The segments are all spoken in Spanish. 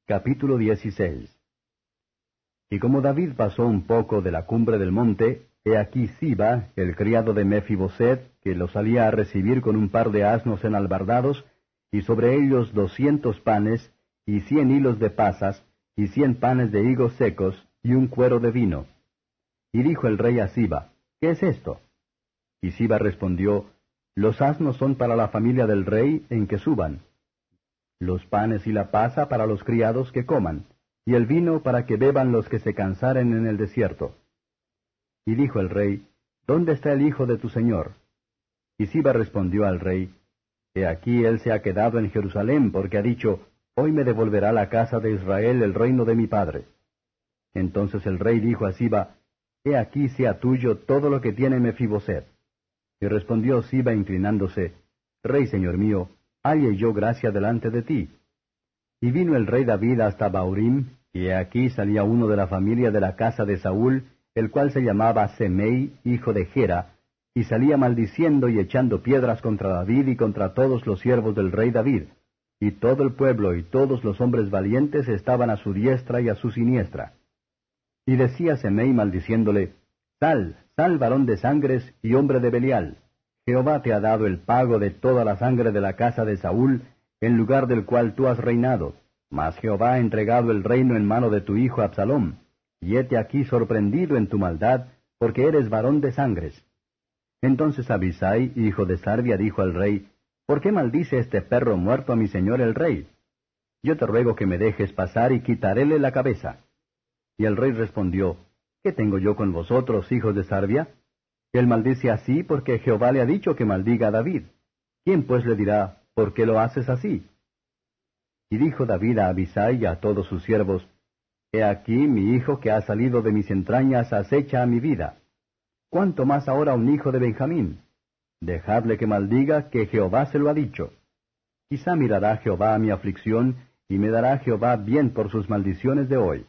Capítulo 16. Y como David pasó un poco de la cumbre del monte, he aquí Siba, el criado de Mefiboset, que lo salía a recibir con un par de asnos enalbardados, y sobre ellos 200 panes, y 100 hilos de pasas, y 100 panes de higos secos, y un cuero de vino. Y dijo el rey a Siba, ¿qué es esto? Y Siba respondió, los asnos son para la familia del rey en que suban, los panes y la pasa para los criados que coman, y el vino para que beban los que se cansaren en el desierto. Y dijo el rey, ¿dónde está el hijo de tu señor? Y Siba respondió al rey, he aquí él se ha quedado en Jerusalén, porque ha dicho, hoy me devolverá la casa de Israel el reino de mi padre. Entonces el rey dijo a Siba, he aquí sea tuyo todo lo que tiene Mefiboset. Y respondió Siba inclinándose, Rey señor mío, halle yo gracia delante de ti. Y vino el rey David hasta Bahurim, y he aquí salía uno de la familia de la casa de Saúl, el cual se llamaba Semei, hijo de Gera, y salía maldiciendo y echando piedras contra David y contra todos los siervos del rey David. Y todo el pueblo y todos los hombres valientes estaban a su diestra y a su siniestra. Y decía Semei maldiciéndole, Sal, sal varón de sangres y hombre de Belial. Jehová te ha dado el pago de toda la sangre de la casa de Saúl, en lugar del cual tú has reinado. Mas Jehová ha entregado el reino en mano de tu hijo Absalom, y hete aquí sorprendido en tu maldad, porque eres varón de sangres. Entonces Abisai, hijo de Sarbia, dijo al rey, ¿por qué maldice este perro muerto a mi señor el rey? Yo te ruego que me dejes pasar y quitaréle la cabeza. Y el rey respondió, ¿qué tengo yo con vosotros, hijos de Sarbia? Él maldice así porque Jehová le ha dicho que maldiga a David. ¿Quién pues le dirá, por qué lo haces así? Y dijo David a Abisai y a todos sus siervos, he aquí mi hijo que ha salido de mis entrañas acecha a mi vida. ¿Cuánto más ahora un hijo de Benjamín? Dejadle que maldiga, que Jehová se lo ha dicho. Quizá mirará Jehová a mi aflicción, y me dará Jehová bien por sus maldiciones de hoy.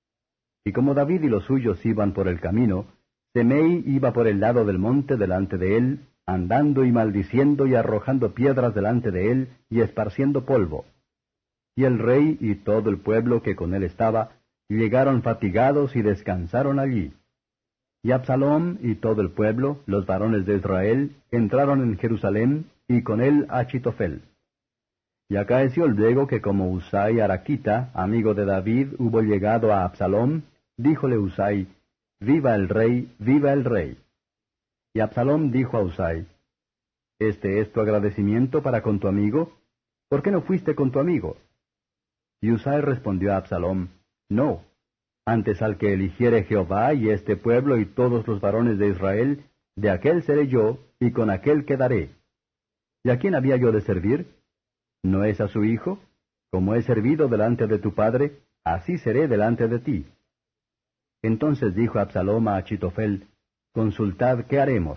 Y como David y los suyos iban por el camino, Semei iba por el lado del monte delante de él, andando y maldiciendo y arrojando piedras delante de él, y esparciendo polvo. Y el rey y todo el pueblo que con él estaba, llegaron fatigados y descansaron allí. Y Absalom y todo el pueblo, los varones de Israel, entraron en Jerusalén, y con él Achitofel. Y acaeció luego que como Husai Araquita, amigo de David, hubo llegado a Absalom, díjole Husai, viva el rey, viva el rey. Y Absalom dijo a Husai, ¿este es tu agradecimiento para con tu amigo? ¿Por qué no fuiste con tu amigo? Y Husai respondió a Absalom, no, antes al que eligiere Jehová y este pueblo y todos los varones de Israel, de aquel seré yo, y con aquel quedaré. ¿Y a quién había yo de servir? ¿No es a su hijo? Como he servido delante de tu padre, así seré delante de ti. Entonces dijo Absalom a Achitofel, consultad qué haremos.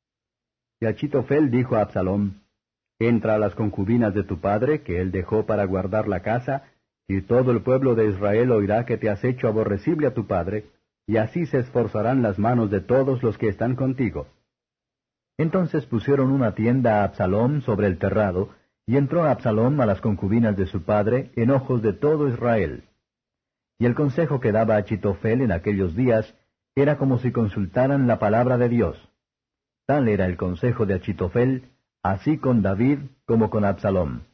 Y Achitofel dijo a Absalom, entra a las concubinas de tu padre, que él dejó para guardar la casa, y todo el pueblo de Israel oirá que te has hecho aborrecible a tu padre, y así se esforzarán las manos de todos los que están contigo. Entonces pusieron una tienda a Absalom sobre el terrado, y entró Absalom a las concubinas de su padre en ojos de todo Israel. Y el consejo que daba Achitofel en aquellos días era como si consultaran la palabra de Dios. Tal era el consejo de Achitofel, así con David como con Absalom.